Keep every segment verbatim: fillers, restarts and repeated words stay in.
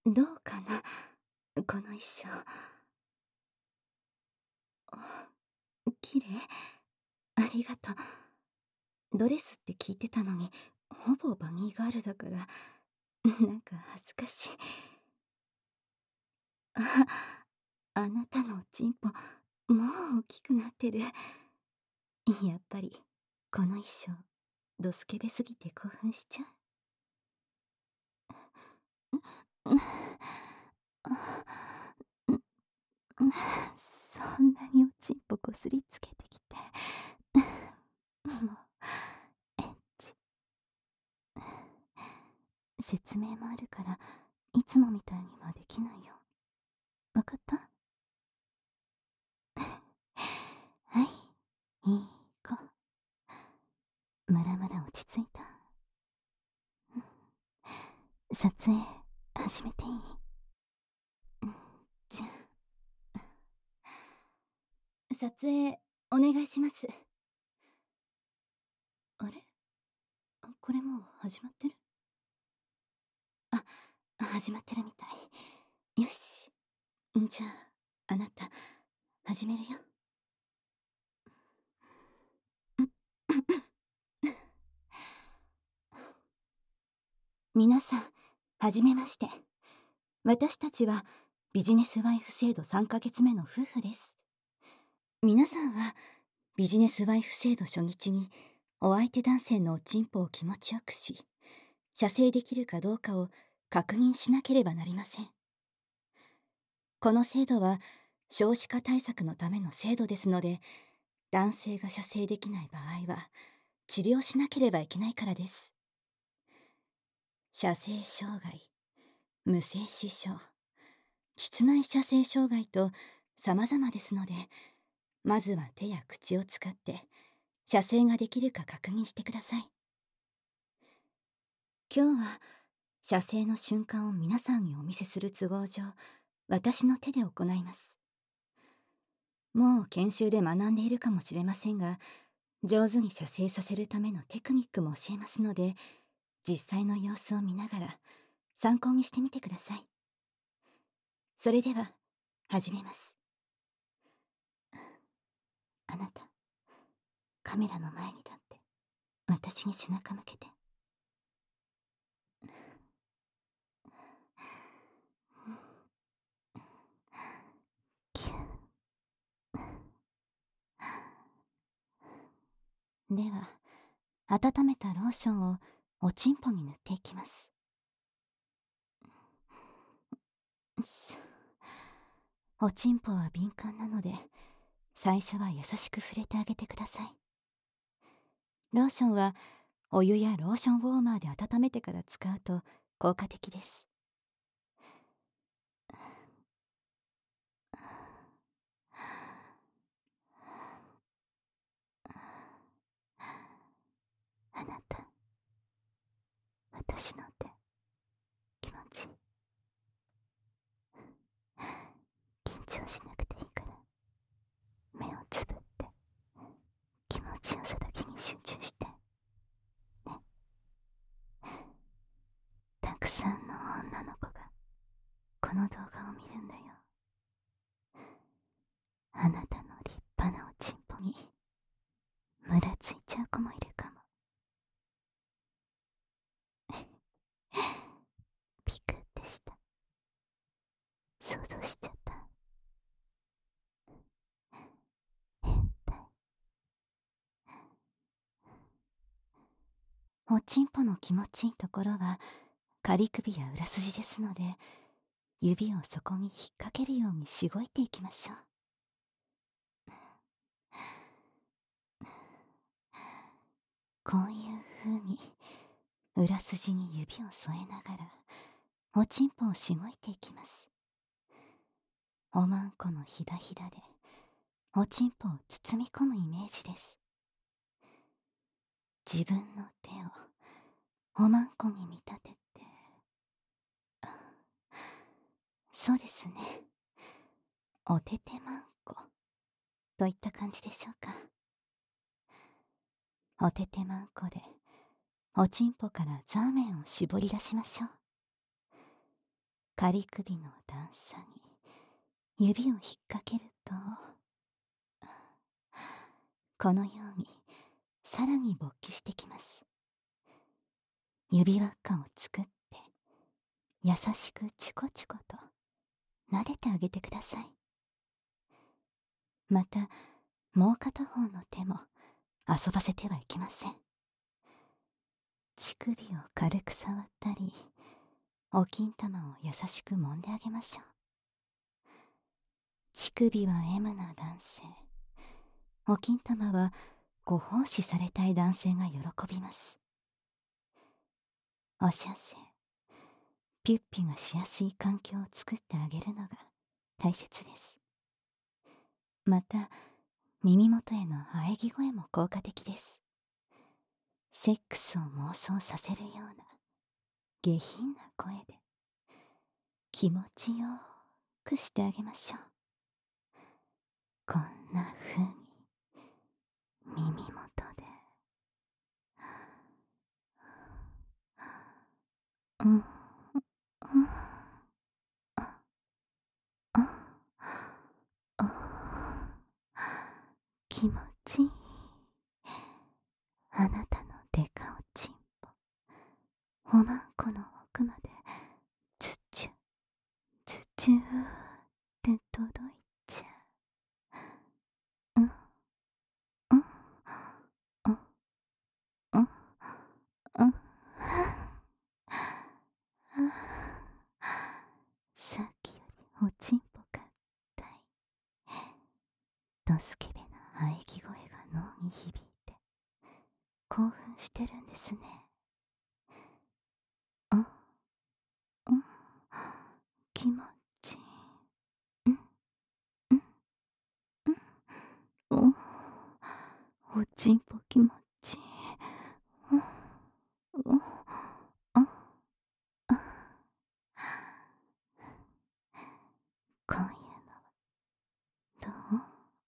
どうかな、この衣装。あ、綺麗？ありがとう。ドレスって聞いてたのに、ほぼバギーガールだから、なんか恥ずかしい。あ、あなたのおちんぽ、もう大きくなってる。やっぱり、この衣装、ドスケベすぎて興奮しちゃう。んん、あ、んん、そんなにおちんぽこすりつけてきて。もう、エッチ。説明もあるから、いつもみたいにはできないよ。わかった？はい、いい子。ムラムラ落ち着いた？うん。撮影、始めていい？うん、じゃあ。撮影、お願いします。あれ？これもう始まってる？あ、始まってるみたい。よし。じゃあ、あなた、始めるよ。皆さん、はじめまして。私たちはビジネスワイフ制度さんかげつめの夫婦です。皆さんはビジネスワイフ制度初日にお相手男性のおちんぽを気持ちよくし、射精できるかどうかを確認しなければなりません。この制度は少子化対策のための制度ですので、男性が射精できない場合は治療しなければいけないからです。射精障害、無精子症、膣内射精障害と様々ですので、まずは手や口を使って射精ができるか確認してください。今日は射精の瞬間を皆さんにお見せする都合上、私の手で行います。もう研修で学んでいるかもしれませんが、上手に射精させるためのテクニックも教えますので、実際の様子を見ながら参考にしてみてください。それでは始めます。あなた、カメラの前に立って私に背中向けて。キュー。では、温めたローションをおちんぽに塗っていきます。おちんぽは敏感なので、最初は優しく触れてあげてください。ローションはお湯やローションウォーマーで温めてから使うと効果的です。あなた、私の手、気持ちいい？緊張しなくていいから、目をつぶって気持ちよさだけに集中してね。たくさんの女の子がこの動画を見るんだよ。あなたの立派なおちんぽにムラついちゃう子もいるかも。ピクってした？想像しちゃった？変態。おちんぽの気持ちいいところは仮首や裏筋ですので、指をそこに引っ掛けるようにしごいていきましょう。こういう風に裏筋に指を添えながらおちんぽをしごいていきます。おまんこのひだひだでおちんぽを包み込むイメージです。自分の手をおまんこに見立てて、そうですね、おててまんこといった感じでしょうか。おててまんこでおちんぽからザーメンを絞り出しましょう。 仮首の段差に指を引っ掛けると、このようにさらに勃起してきます。指輪っかを作って優しくチュコチュコと撫でてあげてください。またもう片方の手も遊ばせてはいけません。乳首を軽く触ったり、お金玉を優しく揉んであげましょう。乳首は エム な男性、お金玉はご奉仕されたい男性が喜びます。お射精、ピュッピがしやすい環境を作ってあげるのが大切です。また耳元への喘ぎ声も効果的です。セックスを妄想させるような下品な声で気持ちよくしてあげましょう。こんな風に耳元でうんうんああ気持ちいい。あなたのデカおちんぽ、おまんこの奥までズチュズチューって届いちゃう。うんうんうんうんうんさっきよりおちんぽがたい。ドスケベな喘ぎ声が脳に響いて興奮してるんですね。うんうん気持ちいい。うんうんうんおおちんぽ気持ちいい。うんうんうん今夜のどう？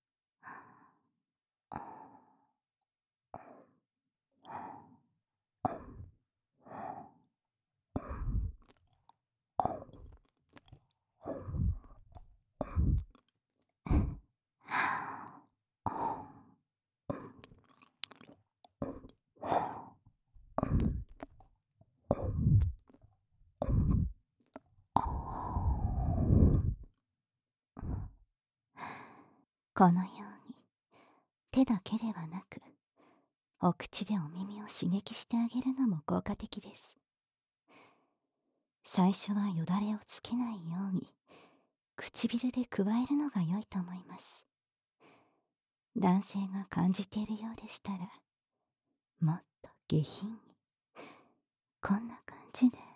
このように手だけではなくお口でお耳を刺激してあげるのも効果的です。最初はよだれをつけないように唇でくわえるのが良いと思います。男性が感じているようでしたらもっと下品にこんな感じで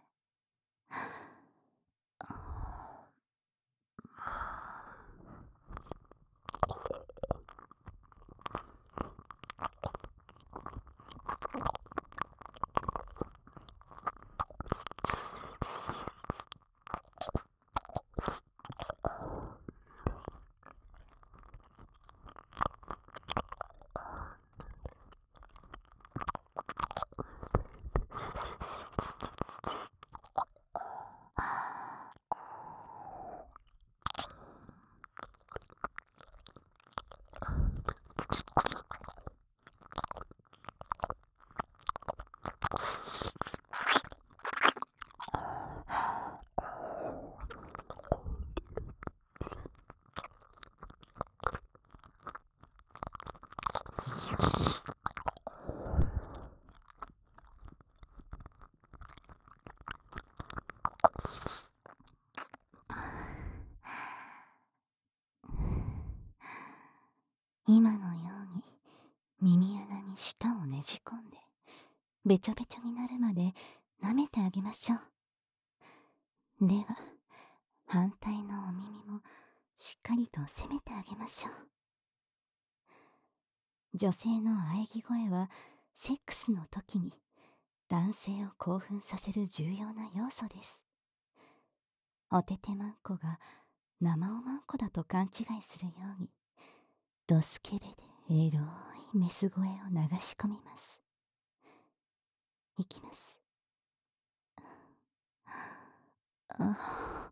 今のように耳穴に舌をねじ込んでべちょべちょになるまで舐めてあげましょう。では反対のお耳もしっかりと攻めてあげましょう。女性の喘ぎ声はセックスの時に男性を興奮させる重要な要素です。おててまんこが生おまんこだと勘違いするようにドスケベでエロいメス声を流し込みます。いきます。あ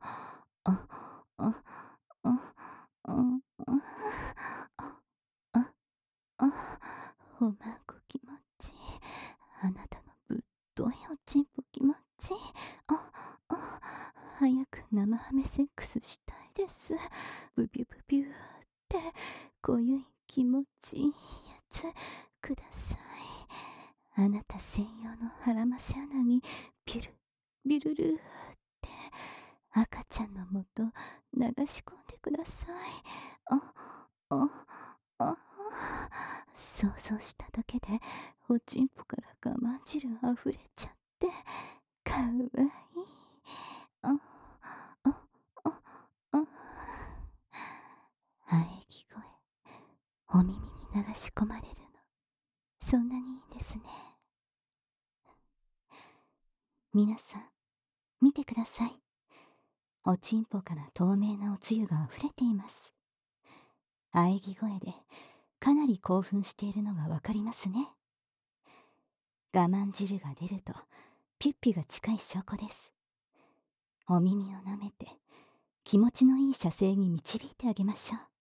生ハメセックスしたいです。ブビュブビューって濃ゆい気持ちいいやつください。あなた専用の腹マセ穴にビュルビュルルーって赤ちゃんのもと流し込んでください。あ、あ、あ、想像しただけでおちんぽから我慢汁あふれちゃってかわいい。あ、あ、あ、あ、喘ぎ声、お耳に流し込まれるの、そんなにいいんですね。皆さん、見てください。おちんぽから透明なおつゆがあふれています。喘ぎ声でかなり興奮しているのがわかりますね。我慢汁が出るとピュッピが近い証拠です。お耳を舐めて気持ちのいい射精に導いてあげましょう。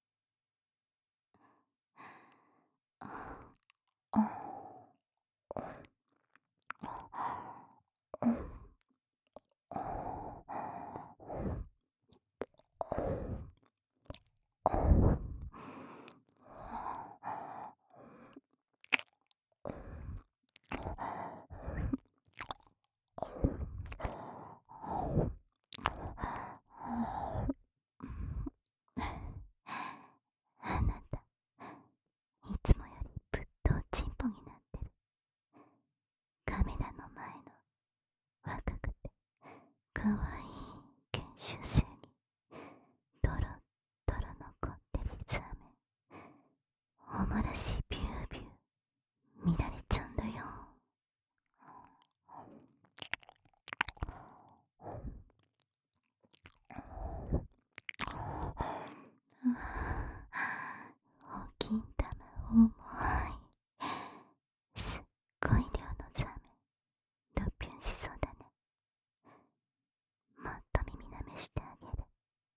あなた、いつもよりぶっとおちんぽになってる。カメラの前の若くてかわいい研修生にドロドロ残ってるツアメ、おもらしいビュービュー見られちゃうんだよ。お金玉重い。すっごい量のザメ、ドッピュンしそうだね。もっと耳舐めしてあげる。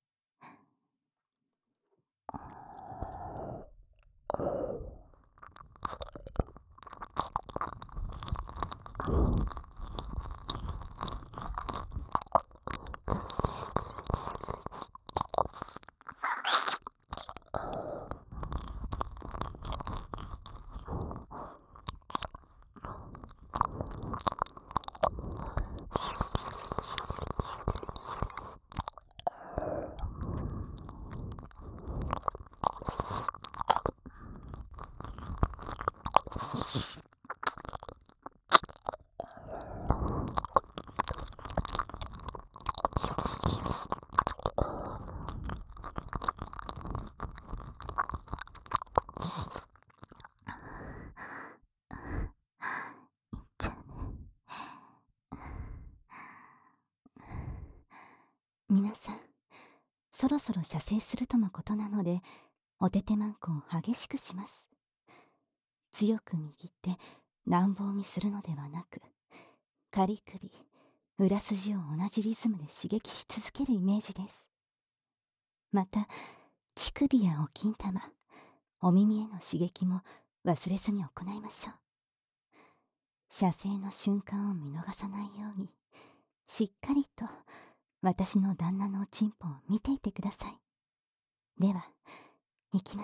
皆さん、そろそろ射精するとのことなので、おててまんこを激しくします。強く握って乱暴にするのではなく、仮首、裏筋を同じリズムで刺激し続けるイメージです。また、乳首やお金玉、お耳への刺激も忘れずに行いましょう。射精の瞬間を見逃さないように、しっかりと私の旦那のおちんぽを見ていてください。では、いきます。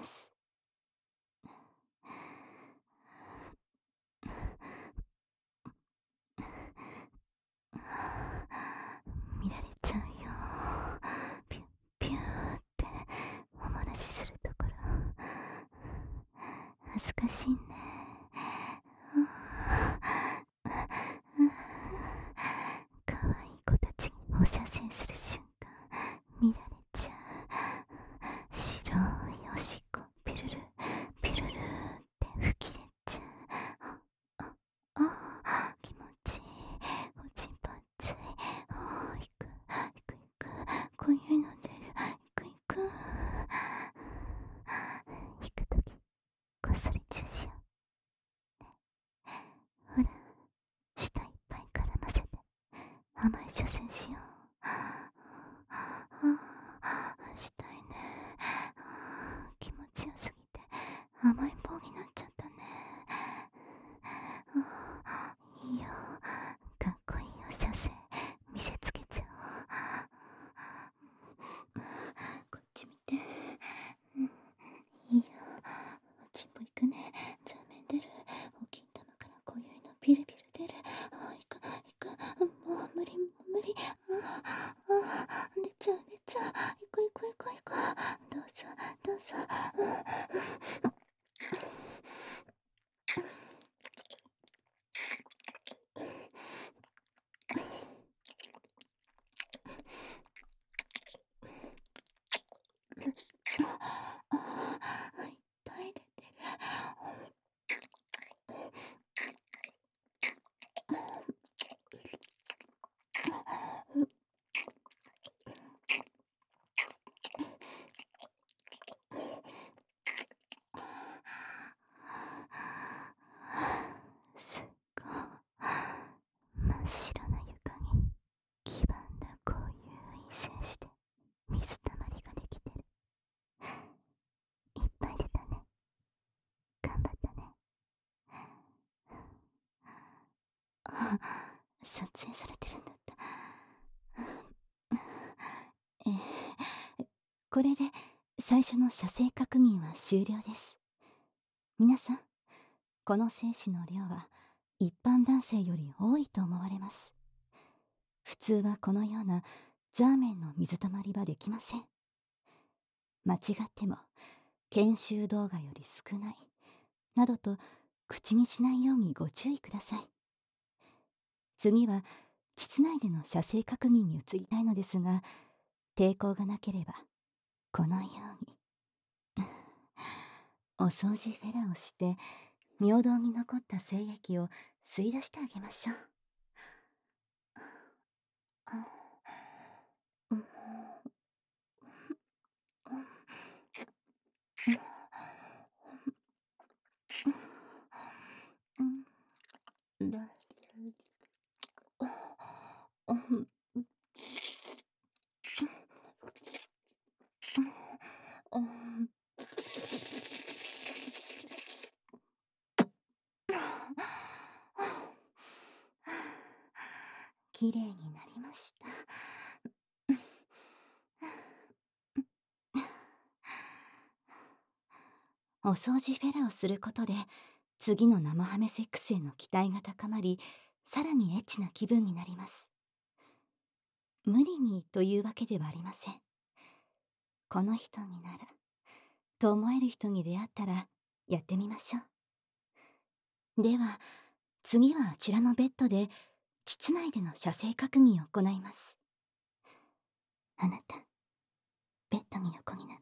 見られちゃうよ。ピュッピューっておもらしするところ、恥ずかしいね。かわいい子たちにお射精する瞬間見られちゃう。白いおしっこピルルピルルって吹き出ちゃう。ああ、気持ちいい。おちんぽ熱い。ああ、いくいくいく、こういうの出る。いくいく、引くときこっそりチューしようね。ほら、舌いっぱい絡ませて甘い射精しよう。ああ、したいね。気持ちよすぎて甘い棒になっちゃったね。いいよ、かっこいいお射精見せつけちゃおう。 ああ、出ちゃう出ちゃう。行こう行こう行こう行こう。どうぞどうぞ。ああ、いっぱい出てる。すっごい真っ白な床に黄ばんだこういうい線して水たまりができてる。いっぱい出たね。頑張ったね。あ、撮影されてるんだった。えー、これで最初の射精確認は終了です。皆さん、この精子の量は一般男性より多いと思われます。普通はこのようなザーメンの水たまりはできません。間違っても研修動画より少ないなどと口にしないようにご注意ください。次は膣内での射精確認に移りたいのですが、抵抗がなければこのようにお掃除フェラをして尿道に残った精液を吸い出してあげましょう。だきれいになりました。お掃除フェラをすることで次の生ハメセックスへの期待が高まり、さらにエッチな気分になります。無理にというわけではありません。この人にならと思える人に出会ったらやってみましょう。では次はあちらのベッドで膣内での射精確認を行います。あなた、ベッドに横にな